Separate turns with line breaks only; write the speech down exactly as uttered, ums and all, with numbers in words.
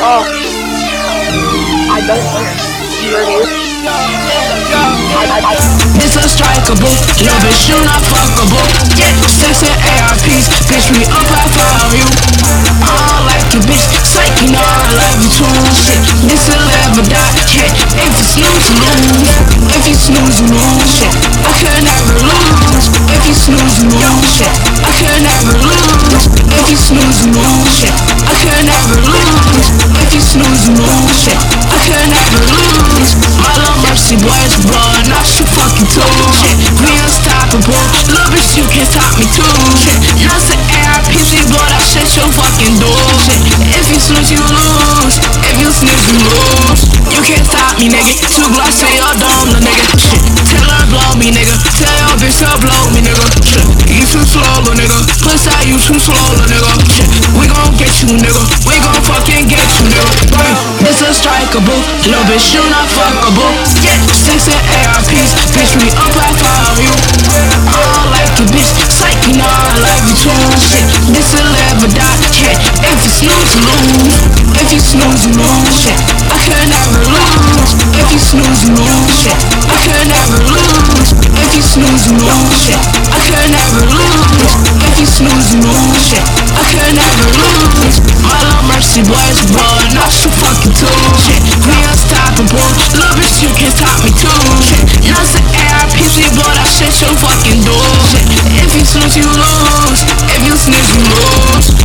Oh, I don't know. You ready?
It's unstrikeable, little bitch, you not fuckable. Sex and A R Ps, bitch, we up, I follow you. I don't like you, bitch, psych, you know I love you too. Shit, this will never die, yeah. If you snooze, you lose. If you snooze, you lose, shit. I could never lose. If you snooze, you lose, shit. I could never lose. If you snooze, you lose, shit. I could never lose. If you snooze, you lose, shit. I could never lose. My little mercy boy is blood, not you fucking too. Shit, we unstoppable, little bitch, you can't stop me too. Shit, not the A R Ps, we blow that shit you fucking do. Shit, if you snooze, you lose. If you snooze, you lose. You can't stop me, nigga. Two blocks to your dome, little nigga. Shit, tell her blow me, nigga. Tell your bitch to blow me, nigga. Shit, you too slow, little nigga. Plus that you too slow, little nigga. Shit, we gon' get you, nigga. We gon' fucking get you, nigga. It's unstrikeable, little bitch, you not fuckable. Yeah, six and A R Ps, bitch, we up, I follow you. I don't like you, bitch, psych, you know I love you too. Shit, this will never die, yeah. If you snooze, you lose. If you snooze, you lose, shit. I could never lose. If you snooze, you lose, shit. I could never lose. If you snooze, you lose, shit. I could never lose. If you snooze, you lose, shit. I could never lose. My little mercy boys, blood, not you fucking too. Shit, we unstoppable, little bitch, you can't stop me too. Shit, not the A R Ps, we blow that shit you fucking do. Shit, if you snooze, you lose. If you snooze, you lose.